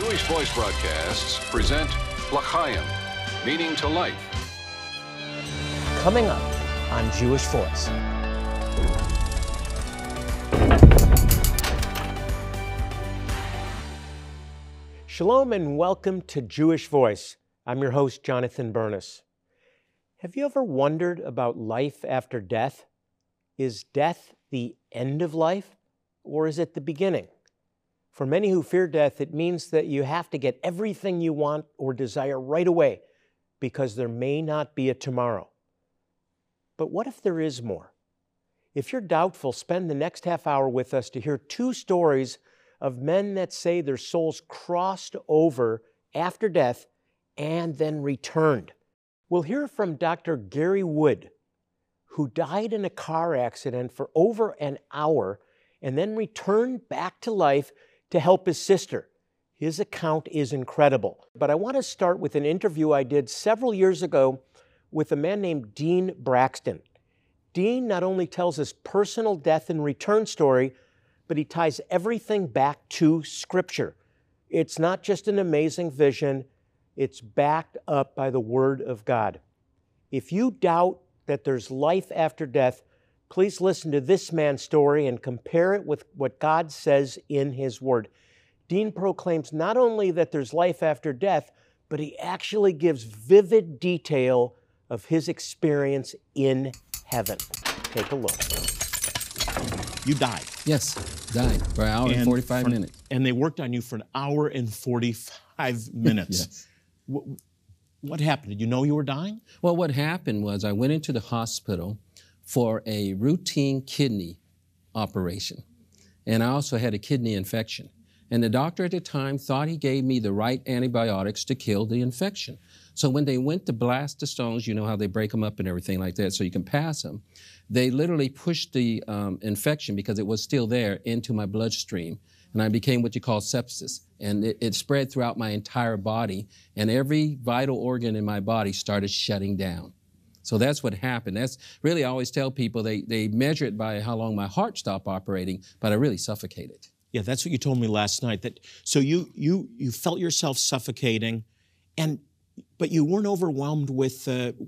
Jewish Voice Broadcasts present L'chaim, meaning to life. Coming up on Jewish Voice. Shalom and welcome to Jewish Voice. I'm your host, Jonathan Bernis. Have you ever wondered about life after death? Is death the end of life, or is it the beginning? For many who fear death, it means that you have to get everything you want or desire right away because there may not be a tomorrow. But what if there is more? If you're doubtful, spend the next half hour with us to hear two stories of men that say their souls crossed over after death and then returned. We'll hear from Dr. Gary Wood, who died in a car accident for over an hour and then returned back to life to help his sister. His account is incredible. But I want to start with an interview I did several years ago with a man named Dean Braxton. Dean not only tells his personal death and return story, but he ties everything back to Scripture. It's not just an amazing vision, it's backed up by the Word of God. If you doubt that there's life after death, please listen to this man's story and compare it with what God says in His Word. Dean proclaims not only that there's life after death, but he actually gives vivid detail of his experience in heaven. Take a look. You died. Yes, died for an hour and 45 minutes. And they worked on you for an hour and 45 minutes. Yes. What happened? Did you know you were dying? Well, what happened was I went into the hospital for a routine kidney operation. And I also had a kidney infection. And the doctor at the time thought he gave me the right antibiotics to kill the infection. So when they went to blast the stones, you know how they break them up and everything like that so you can pass them, they literally pushed the infection, because it was still there, into my bloodstream. And I became what you call sepsis. And it spread throughout my entire body, and every vital organ in my body started shutting down. So that's what happened. That's really, I always tell people, they measure it by how long my heart stopped operating, but I really suffocated. Yeah, that's what you told me last night. So you felt yourself suffocating, but you weren't overwhelmed with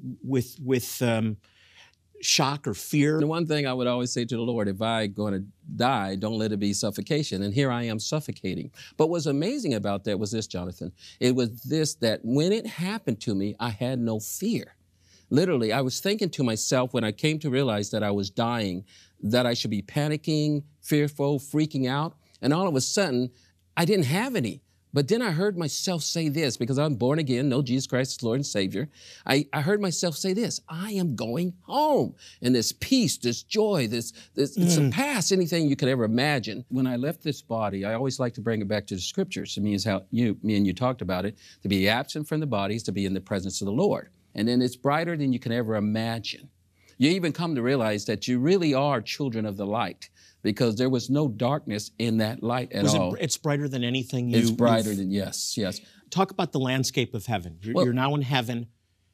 shock or fear. The one thing I would always say to the Lord, if I'm going to die, don't let it be suffocation. And here I am suffocating. But what's amazing about that was this, Jonathan. It was this, that when it happened to me, I had no fear. Literally, I was thinking to myself when I came to realize that I was dying, that I should be panicking, fearful, freaking out. And all of a sudden, I didn't have any. But then I heard myself say this, because I'm born again, know Jesus Christ as Lord and Savior. I heard myself say this: I am going home. And this peace, this joy, it surpassed anything you could ever imagine. When I left this body, I always like to bring it back to the Scriptures. To me, is how me and you talked about it. To be absent from the body is to be in the presence of the Lord. And then it's brighter than you can ever imagine. You even come to realize that you really are children of the light, because there was no darkness in that light at all. It's brighter than anything It's brighter than, yes. Talk about the landscape of heaven. You're now in heaven.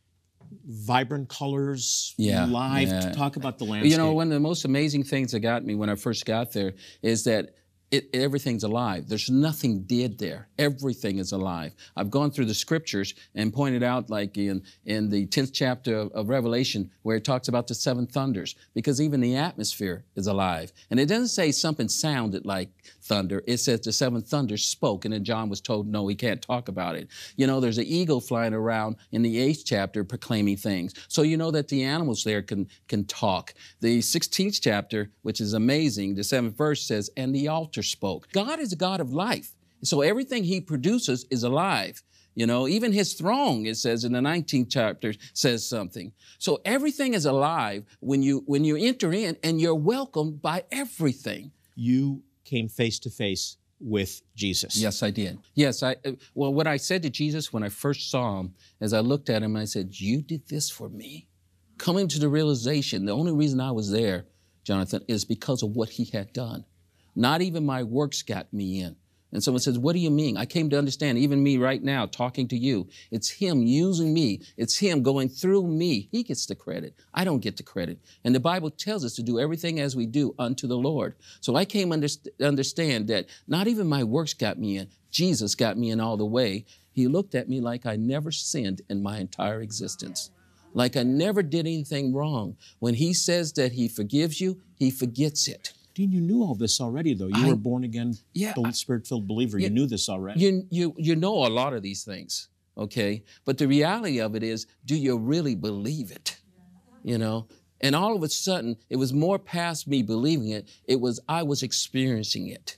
Vibrant colors, live. Yeah. Talk about the landscape. You know, one of the most amazing things that got me when I first got there is that everything's alive. There's nothing dead there. Everything is alive. I've gone through the Scriptures and pointed out, like in the 10th chapter of Revelation, where it talks about the seven thunders, because even the atmosphere is alive. And it doesn't say something sounded like thunder. It says the seven thunders spoke, and then John was told, no, he can't talk about it. You know, there's an eagle flying around in the 8th chapter proclaiming things. So you know that the animals there can talk. The 16th chapter, which is amazing, the 7th verse says, and the altar spoke. God is a God of life. So everything He produces is alive. You know, even His throne, it says in the 19th chapter, says something. So everything is alive when you enter in, and you're welcomed by everything. You came face to face with Jesus. Yes, I did. Yes, well, what I said to Jesus when I first saw Him, as I looked at Him, I said, you did this for me. Coming to the realization, the only reason I was there, Jonathan, is because of what He had done. Not even my works got me in. And someone says, what do you mean? I came to understand, even me right now talking to you, it's him using me. It's him going through me. He gets the credit. I don't get the credit. And the Bible tells us to do everything as we do unto the Lord. So I came to understand that not even my works got me in. Jesus got me in all the way. He looked at me like I never sinned in my entire existence, like I never did anything wrong. When he says that he forgives you, he forgets it. Dean, you knew all this already, though. You were born again, Spirit-filled believer. You knew this already. You know a lot of these things, okay? But the reality of it is, do you really believe it? You know? And all of a sudden, it was more past me believing it. I was experiencing it.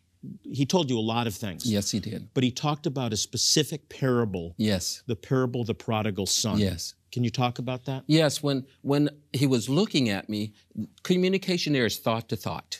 He told you a lot of things. Yes, he did. But he talked about a specific parable. Yes. The parable of the prodigal son. Yes. Can you talk about that? Yes, when he was looking at me, communication there is thought to thought.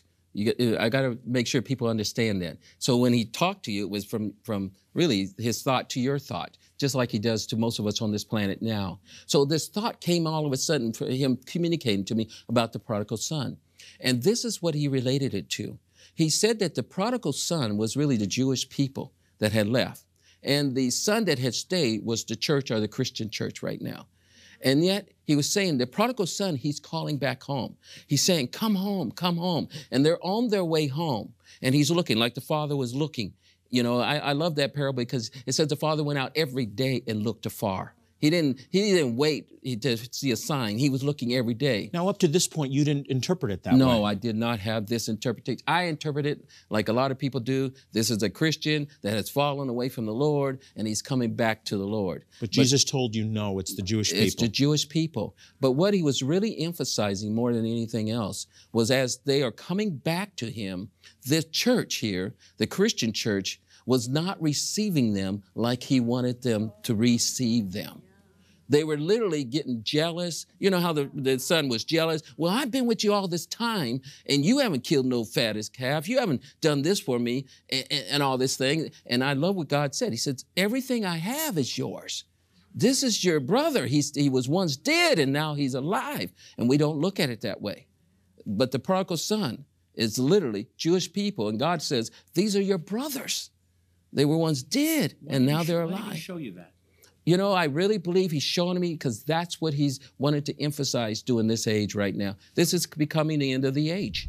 I got to make sure people understand that. So when he talked to you, it was from really his thought to your thought, just like he does to most of us on this planet now. So this thought came all of a sudden for him communicating to me about the prodigal son. And this is what he related it to. He said that the prodigal son was really the Jewish people that had left. And the son that had stayed was the church or the Christian church right now. And yet he was saying the prodigal son, he's calling back home. He's saying, come home, come home. And they're on their way home. And he's looking like the father was looking. You know, I love that parable because it says the father went out every day and looked afar. He didn't wait to see a sign. He was looking every day. Now, up to this point, you didn't interpret it that way. No, I did not have this interpretation. I interpret it like a lot of people do. This is a Christian that has fallen away from the Lord, and he's coming back to the Lord. But Jesus told you, no, it's the Jewish people. It's the Jewish people. But what he was really emphasizing more than anything else was as they are coming back to him, the church here, the Christian church, was not receiving them like he wanted them to receive them. They were literally getting jealous. You know how the son was jealous? Well, I've been with you all this time, and you haven't killed no fattest calf. You haven't done this for me and all this thing. And I love what God said. He said, everything I have is yours. This is your brother. He was once dead, and now he's alive. And we don't look at it that way. But the prodigal son is literally Jewish people, and God says, these are your brothers. They were once dead, and now they're alive. Why did he show you that? You know, I really believe he's showing me because that's what he's wanted to emphasize during this age right now. This is becoming the end of the age.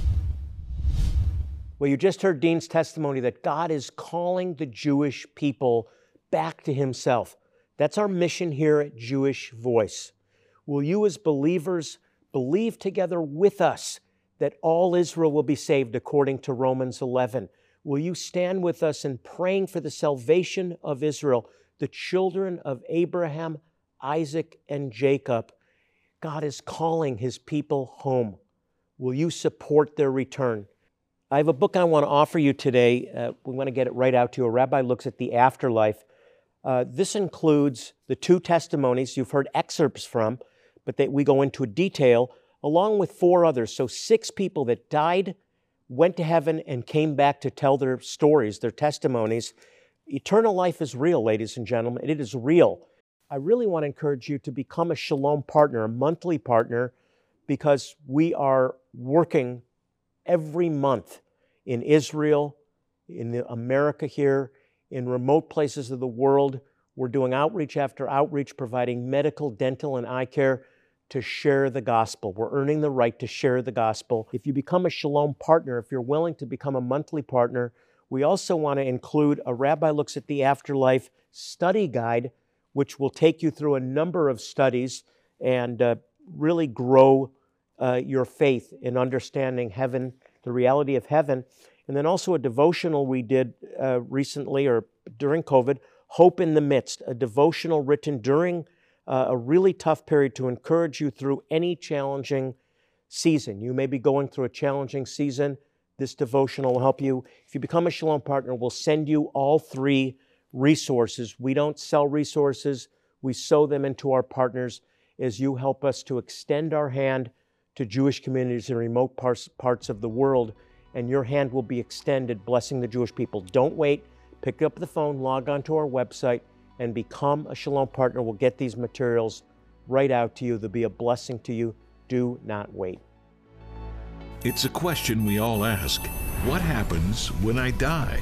Well, you just heard Dean's testimony that God is calling the Jewish people back to himself. That's our mission here at Jewish Voice. Will you as believers believe together with us that all Israel will be saved according to Romans 11? Will you stand with us in praying for the salvation of Israel, the children of Abraham, Isaac, and Jacob? God is calling his people home. Will you support their return? I have a book I want to offer you today. We want to get it right out to you. A rabbi looks at the afterlife. This includes the 2 testimonies you've heard excerpts from, but we go into detail, along with 4 others. So 6 people that died, went to heaven, and came back to tell their stories, their testimonies. Eternal life is real, ladies and gentlemen. It is real. I really want to encourage you to become a Shalom partner, a monthly partner, because we are working every month in Israel, in America here, in remote places of the world. We're doing outreach after outreach, providing medical, dental, and eye care to share the gospel. We're earning the right to share the gospel. If you become a Shalom partner, if you're willing to become a monthly partner, we also want to include a Rabbi Looks at the Afterlife study guide, which will take you through a number of studies and really grow your faith in understanding heaven, the reality of heaven. And then also a devotional we did recently or during COVID, Hope in the Midst, a devotional written during a really tough period to encourage you through any challenging season. You may be going through a challenging season. This devotional will help you. If you become a Shalom partner, we'll send you all 3 resources. We don't sell resources. We sow them into our partners as you help us to extend our hand to Jewish communities in remote parts of the world, and your hand will be extended, blessing the Jewish people. Don't wait. Pick up the phone, log on to our website, and become a Shalom partner. We'll get these materials right out to you. They'll be a blessing to you. Do not wait. It's a question we all ask. What happens when I die?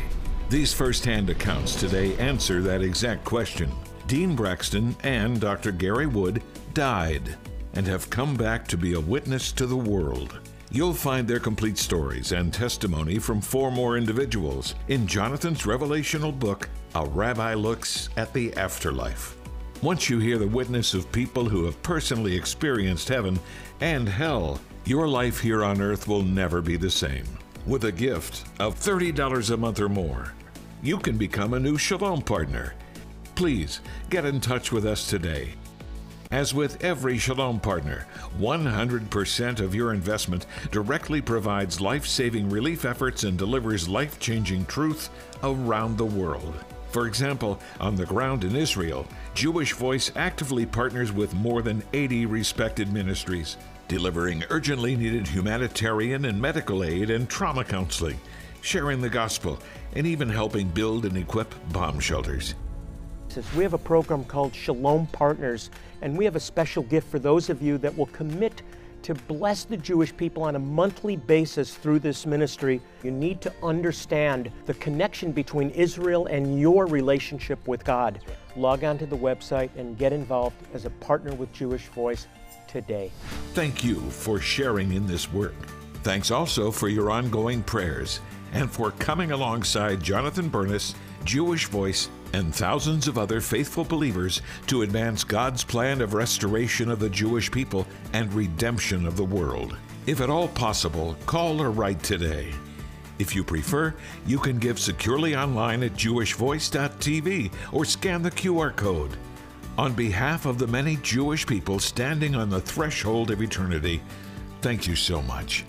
These first-hand accounts today answer that exact question. Dean Braxton and Dr. Gary Wood died and have come back to be a witness to the world. You'll find their complete stories and testimony from 4 more individuals in Jonathan's revelational book, A Rabbi Looks at the Afterlife. Once you hear the witness of people who have personally experienced heaven and hell, your life here on earth will never be the same. With a gift of $30 a month or more, you can become a new Shalom partner. Please get in touch with us today. As with every Shalom partner, 100% of your investment directly provides life-saving relief efforts and delivers life-changing truth around the world. For example, on the ground in Israel, Jewish Voice actively partners with more than 80 respected ministries, delivering urgently needed humanitarian and medical aid and trauma counseling, sharing the gospel, and even helping build and equip bomb shelters. We have a program called Shalom Partners, and we have a special gift for those of you that will commit to bless the Jewish people on a monthly basis through this ministry. You need to understand the connection between Israel and your relationship with God. Log on to the website and get involved as a partner with Jewish Voice today. Thank you for sharing in this work. Thanks also for your ongoing prayers and for coming alongside Jonathan Bernis, Jewish Voice, and thousands of other faithful believers to advance God's plan of restoration of the Jewish people and redemption of the world. If at all possible, call or write today. If you prefer, you can give securely online at jewishvoice.tv or scan the QR code. On behalf of the many Jewish people standing on the threshold of eternity, thank you so much.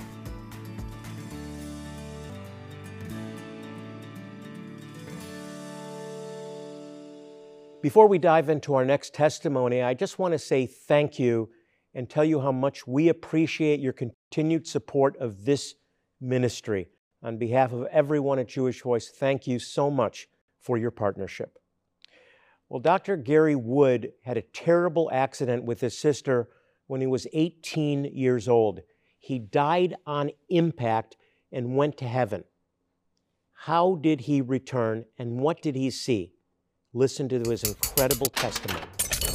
Before we dive into our next testimony, I just want to say thank you and tell you how much we appreciate your continued support of this ministry. On behalf of everyone at Jewish Voice, thank you so much for your partnership. Well, Dr. Gary Wood had a terrible accident with his sister when he was 18 years old. He died on impact and went to heaven. How did he return and what did he see? Listen to his incredible testimony.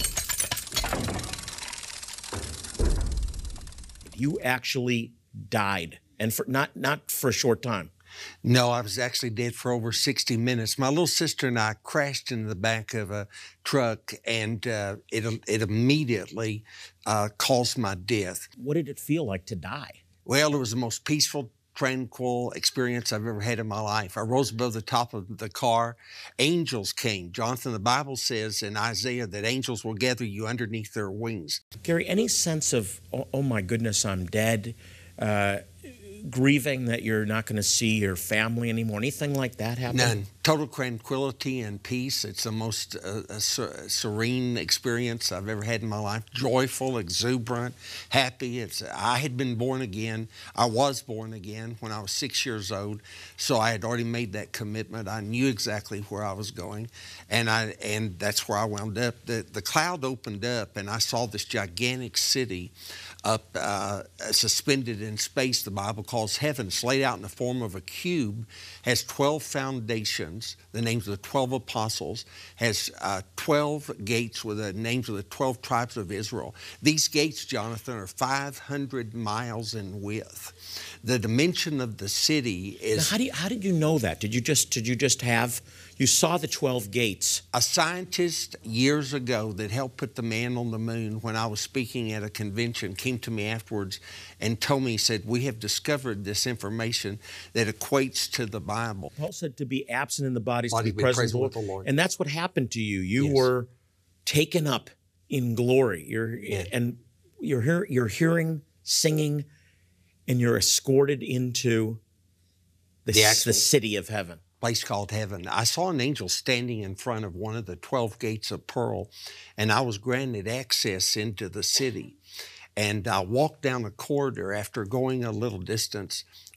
You actually died, and for not for a short time. No, I was actually dead for over 60 minutes. My little sister and I crashed into the back of a truck, and it immediately caused my death. What did it feel like to die? Well, it was the most peaceful, tranquil experience I've ever had in my life. I rose above the top of the car. Angels came. Jonathan, the Bible says in Isaiah that angels will gather you underneath their wings. Gary, any sense of, oh my goodness, I'm dead, grieving that you're not going to see your family anymore, anything like that happen? None. Total tranquility and peace. It's the most serene experience I've ever had in my life. Joyful, exuberant, happy. I had been born again. I was born again when I was 6 years old, so I had already made that commitment. I knew exactly where I was going, and that's where I wound up. The cloud opened up, and I saw this gigantic city up suspended in space. The Bible calls heaven. It's laid out in the form of a cube, has 12 foundations, the names of the 12 apostles, has 12 gates with the names of the 12 tribes of Israel. These gates, Jonathan, are 500 miles in width. The dimension of the city is... Now, how did you know that? Did you just have... You saw the 12 gates. A scientist years ago that helped put the man on the moon, when I was speaking at a convention, came to me afterwards and told me, he said, we have discovered this information that equates to the Bible. Paul said to be absent in the body, to be present with the Lord. And that's what happened to you. You Yes. were taken up in glory. You're hearing, singing, and you're escorted into the city of heaven. Place called heaven. I saw an angel standing in front of one of the 12 gates of pearl, and I was granted access into the city. And I walked down a corridor. After going a little distance,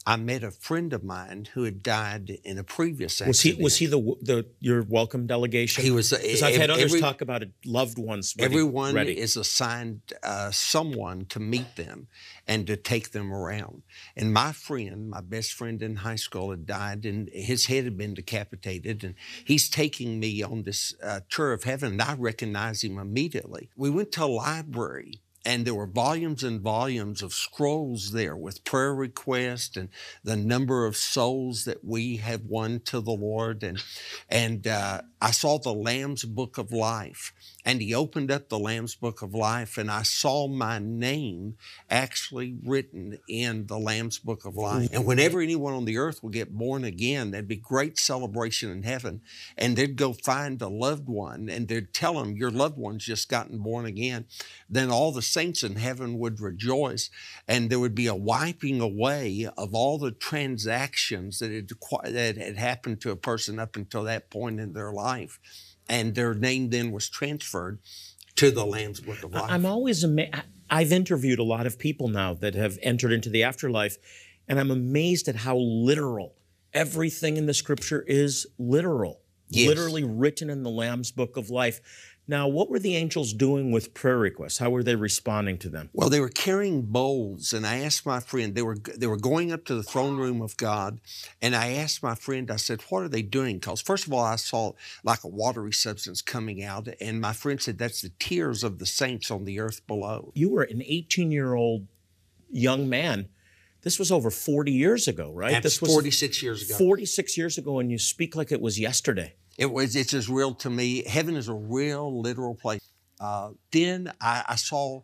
I met a friend of mine who had died in a previous accident. Was he your welcome delegation? He was. Because I've had others talk about loved ones. Everyone is assigned someone to meet them and to take them around. And my friend, my best friend in high school, had died, and his head had been decapitated. And he's taking me on this tour of heaven, and I recognize him immediately. We went to a library, and there were volumes and volumes of scrolls there with prayer requests and the number of souls that we have won to the Lord. And I saw the Lamb's Book of Life. And he opened up the Lamb's Book of Life, and I saw my name actually written in the Lamb's Book of Life. And whenever anyone on the earth will get born again, there'd be great celebration in heaven. And they'd go find a loved one, and they'd tell them, your loved one's just gotten born again. Then all the saints in heaven would rejoice, and there would be a wiping away of all the transactions that had happened to a person up until that point in their life. And their name then was transferred to the Lamb's Book of Life. I'm always amazed. I've interviewed a lot of people now that have entered into the afterlife, and I'm amazed at how literal everything in the Scripture is literal. Yes. Literally written in the Lamb's Book of Life. Now, what were the angels doing with prayer requests? How were they responding to them? Well, they were carrying bowls, and I asked my friend, they were going up to the throne room of God, and I asked my friend, I said, what are they doing? Because first of all, I saw like a watery substance coming out, and my friend said, that's the tears of the saints on the earth below. You were an 18-year-old young man. This was over 40 years ago, right? This was 46 years ago. 46 years ago, and you speak like it was yesterday. It's as real to me. Heaven is a real, literal place. Then I saw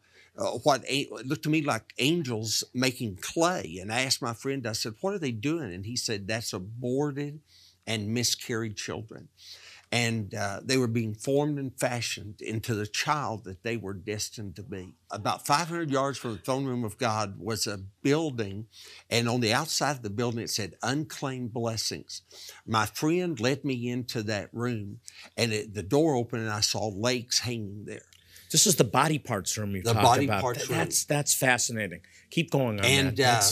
it looked to me like angels making clay. And I asked my friend, I said, what are they doing? And he said, that's aborted and miscarried children. And they were being formed and fashioned into the child that they were destined to be. About 500 yards from the throne room of God was a building, and on the outside of the building it said, unclaimed blessings. My friend led me into that room, and the door opened, and I saw lakes hanging there. This is the body parts room you talked about. The body parts room. That's fascinating. Keep going on that.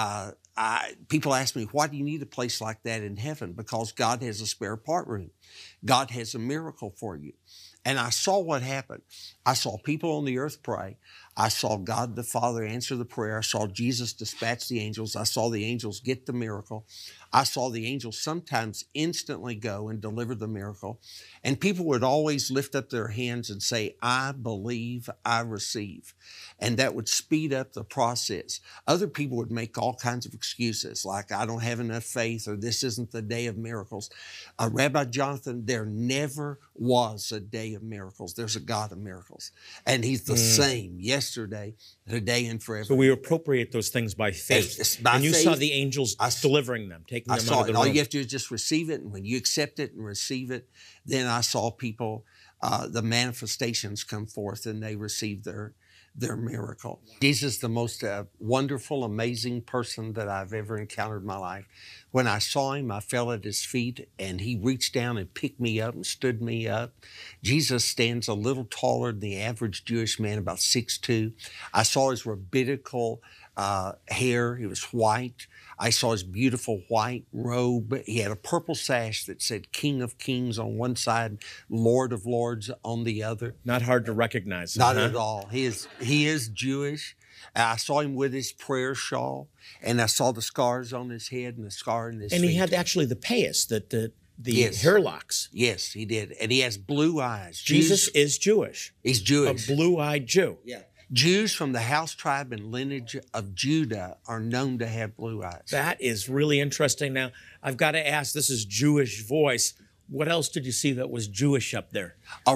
People ask me, why do you need a place like that in heaven? Because God has a spare part room. God has a miracle for you. And I saw what happened. I saw people on the earth pray. I saw God the Father answer the prayer. I saw Jesus dispatch the angels. I saw the angels get the miracle. I saw the angels sometimes instantly go and deliver the miracle. And people would always lift up their hands and say, I believe, I receive. And that would speed up the process. Other people would make all kinds of excuses, like I don't have enough faith, or this isn't the day of miracles. Rabbi Jonathan, there never was a day of miracles. There's a God of miracles. And He's the same yesterday, today, and forever. So we appropriate those things by faith. And you saw the angels delivering them, taking them out of the room. All you have to do is just receive it. And when you accept it and receive it, then I saw people, the manifestations come forth, and they receive their miracle. Jesus is the most wonderful, amazing person that I've ever encountered in my life. When I saw Him, I fell at His feet, and He reached down and picked me up and stood me up. Jesus stands a little taller than the average Jewish man, about 6'2". I saw His rabbinical hair. He was white. I saw His beautiful white robe. He had a purple sash that said King of Kings on one side, Lord of Lords on the other. Not hard to recognize. Not at all. He is Jewish. I saw Him with His prayer shawl, and I saw the scars on His head and the scar in His feet. And He had actually the payas, the Yes. hair locks. Yes, He did. And He has blue eyes. Jesus is Jewish. He's Jewish. A blue-eyed Jew. Yeah. Jews from the house, tribe, and lineage of Judah are known to have blue eyes. That is really interesting. Now, I've got to ask, this is Jewish voice. What else did you see that was Jewish up there?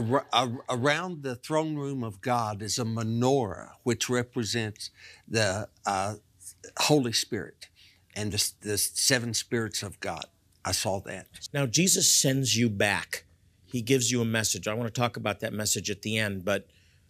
Around the throne room of God is a menorah, which represents the Holy Spirit and the seven spirits of God. I saw that. Now, Jesus sends you back. He gives you a message. I want to talk about that message at the end, but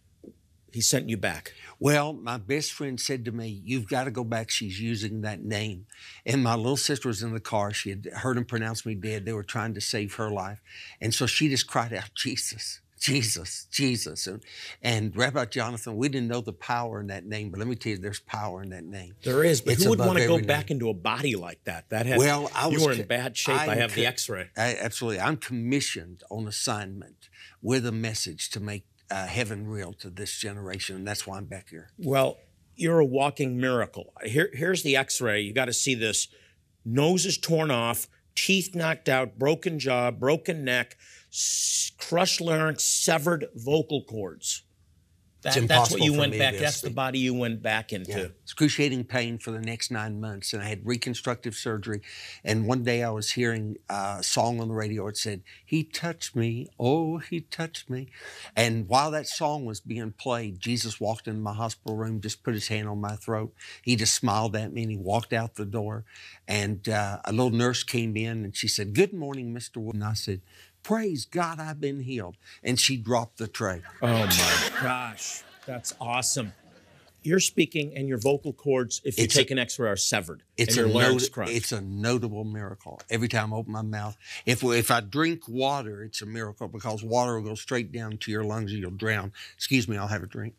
He sent you back. Well, my best friend said to me, you've got to go back. She's using that name. And my little sister was in the car. She had heard Him pronounce me dead. They were trying to save her life. And so she just cried out, Jesus. Jesus, Jesus. And Rabbi Jonathan, we didn't know the power in that name, but let me tell you, there's power in that name. There is, but It's who would above want to go every back name. into a body like that? That had, Well, you were in bad shape. I have the X-ray. Absolutely. I'm commissioned on assignment with a message to make heaven real to this generation, and that's why I'm back here. Well, you're a walking miracle. Here's the X-ray. You got to see this. Nose is torn off, teeth knocked out, broken jaw, broken neck, crushed larynx, severed vocal cords. That's what you went back. That's the body you went back into. Yeah. Excruciating pain for the next 9 months, and I had reconstructive surgery. And one day I was hearing a song on the radio. It said, "He touched me, oh, he touched me." And while that song was being played, Jesus walked into my hospital room, just put his hand on my throat. He just smiled at me, and he walked out the door. And a little nurse came in, and she said, "Good morning, Mr. Wood." And I said, "Praise God, I've been healed." And she dropped the tray. Oh my gosh, that's awesome. You're speaking and your vocal cords, if you take an X-ray, are severed. It's and your larynx crushed. It's a notable miracle. Every time I open my mouth, if I drink water, it's a miracle because water will go straight down to your lungs and you'll drown. Excuse me, I'll have a drink.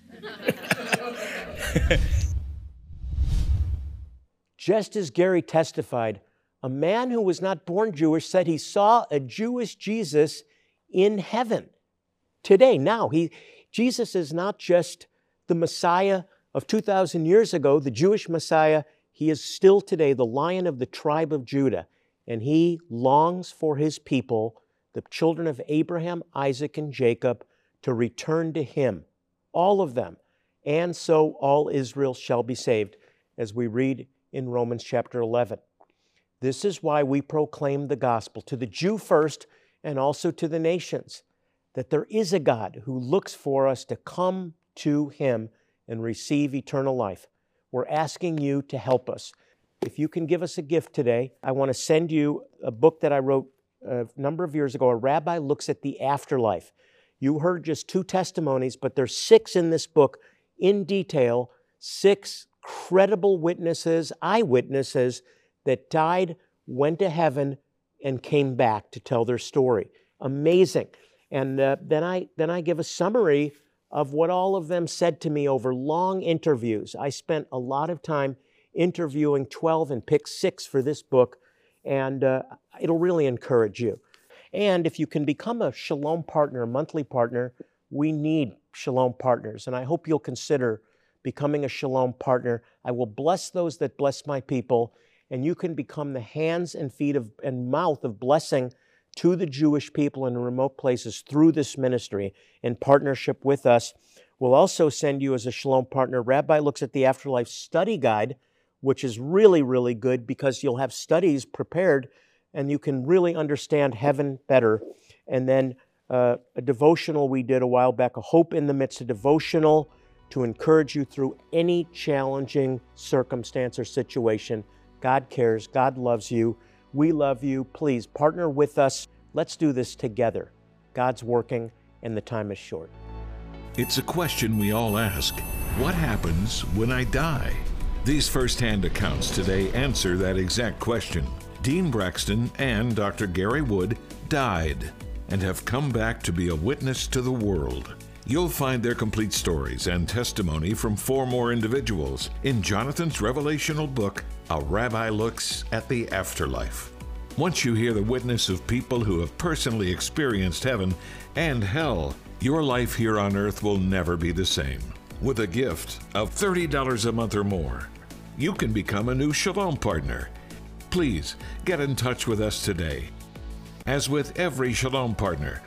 Just as Gary testified, a man who was not born Jewish said he saw a Jewish Jesus in heaven. Today, now, Jesus is not just the Messiah of 2,000 years ago, the Jewish Messiah. He is still today the Lion of the tribe of Judah, and he longs for his people, the children of Abraham, Isaac, and Jacob, to return to him, all of them. And so all Israel shall be saved, as we read in Romans chapter 11. This is why we proclaim the gospel to the Jew first and also to the nations, that there is a God who looks for us to come to him and receive eternal life. We're asking you to help us. If you can give us a gift today, I want to send you a book that I wrote a number of years ago. A rabbi looks at the afterlife. You heard just 2 testimonies, but there's 6 in this book in detail, 6 credible witnesses, eyewitnesses that died, went to heaven, and came back to tell their story. Amazing. And then I give a summary of what all of them said to me over long interviews. I spent a lot of time interviewing 12 and picked 6 for this book, and it'll really encourage you. And if you can become a Shalom partner, a monthly partner, we need Shalom partners, and I hope you'll consider becoming a Shalom partner. I will bless those that bless my people, and you can become the hands and feet and mouth of blessing to the Jewish people in remote places through this ministry in partnership with us. We'll also send you as a Shalom partner, Rabbi Looks at the Afterlife Study Guide, which is really, really good because you'll have studies prepared and you can really understand heaven better. And then a devotional we did a while back, a Hope in the Midst, a devotional to encourage you through any challenging circumstance or situation. God cares. God loves you. We love you. Please partner with us. Let's do this together. God's working and the time is short. It's a question we all ask. What happens when I die? These first-hand accounts today answer that exact question. Dean Braxton and Dr. Gary Wood died and have come back to be a witness to the world. You'll find their complete stories and testimony from 4 more individuals in Jonathan's revelational book, A Rabbi Looks at the Afterlife. Once you hear the witness of people who have personally experienced heaven and hell, your life here on earth will never be the same. With a gift of $30 a month or more, you can become a new Shalom partner. Please get in touch with us today. As with every Shalom partner,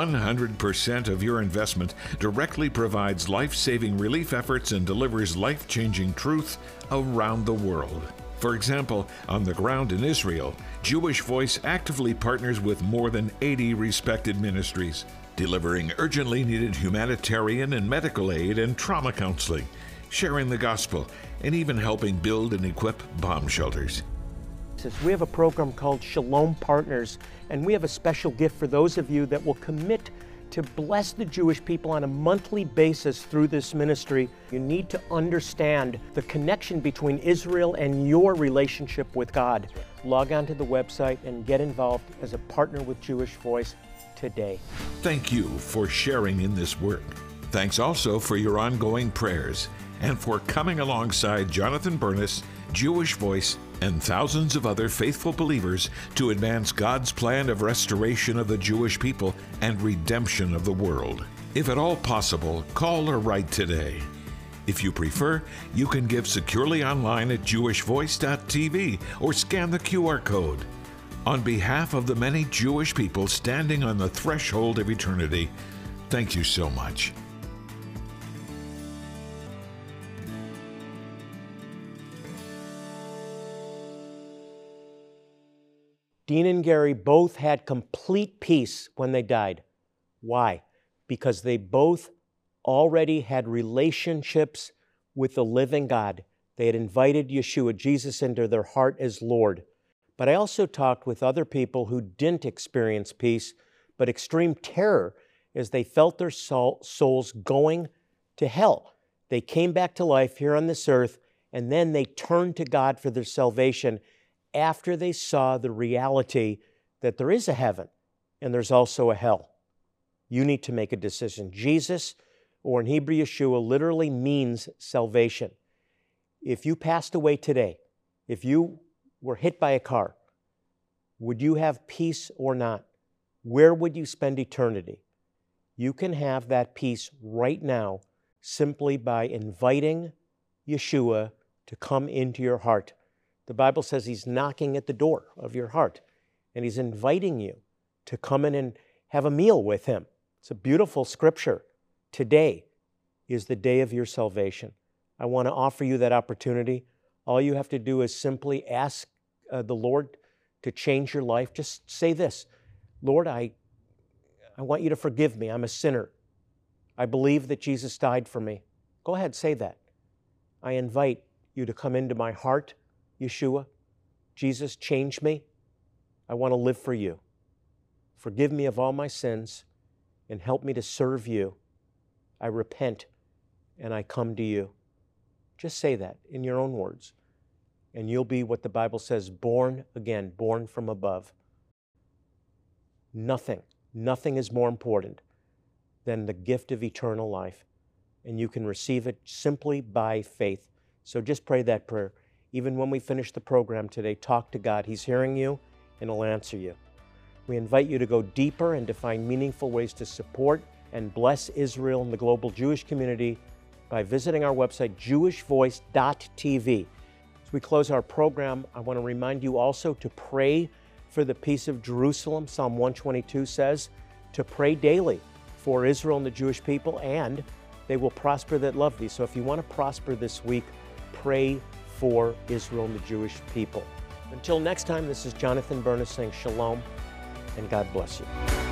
100% of your investment directly provides life-saving relief efforts and delivers life-changing truth around the world. For example, on the ground in Israel, Jewish Voice actively partners with more than 80 respected ministries, delivering urgently needed humanitarian and medical aid and trauma counseling, sharing the gospel, and even helping build and equip bomb shelters. We have a program called Shalom Partners, and we have a special gift for those of you that will commit to bless the Jewish people on a monthly basis through this ministry. You need to understand the connection between Israel and your relationship with God. Log on to the website and get involved as a partner with Jewish Voice today. Thank you for sharing in this work. Thanks also for your ongoing prayers and for coming alongside Jonathan Bernis, Jewish Voice, and thousands of other faithful believers to advance God's plan of restoration of the Jewish people and redemption of the world. If at all possible, call or write today. If you prefer, you can give securely online at jewishvoice.tv or scan the QR code. On behalf of the many Jewish people standing on the threshold of eternity, thank you so much. Dean and Gary both had complete peace when they died. Why? Because they both already had relationships with the living God. They had invited Yeshua, Jesus, into their heart as Lord. But I also talked with other people who didn't experience peace, but extreme terror as they felt their souls going to hell. They came back to life here on this earth, and then they turned to God for their salvation after they saw the reality that there is a heaven and there's also a hell. You need to make a decision. Jesus, or in Hebrew Yeshua, literally means salvation. If you passed away today, if you were hit by a car, would you have peace or not? Where would you spend eternity? You can have that peace right now simply by inviting Yeshua to come into your heart. The Bible says He's knocking at the door of your heart, and He's inviting you to come in and have a meal with Him. It's a beautiful scripture. Today is the day of your salvation. I want to offer you that opportunity. All you have to do is simply ask the Lord to change your life. Just say this: Lord, I want you to forgive me. I'm a sinner. I believe that Jesus died for me. Go ahead, say that. I invite you to come into my heart, Yeshua. Jesus, change me. I want to live for you. Forgive me of all my sins and help me to serve you. I repent and I come to you. Just say that in your own words, and you'll be what the Bible says, born again, born from above. Nothing is more important than the gift of eternal life, and you can receive it simply by faith. So just pray that prayer. Even when we finish the program today, talk to God. He's hearing you and He'll answer you. We invite you to go deeper and to find meaningful ways to support and bless Israel and the global Jewish community by visiting our website, jewishvoice.tv. As we close our program, I want to remind you also to pray for the peace of Jerusalem. Psalm 122 says to pray daily for Israel and the Jewish people, and they will prosper that love thee. So if you want to prosper this week, pray for Israel and the Jewish people. Until next time, this is Jonathan Bernis saying shalom, and God bless you.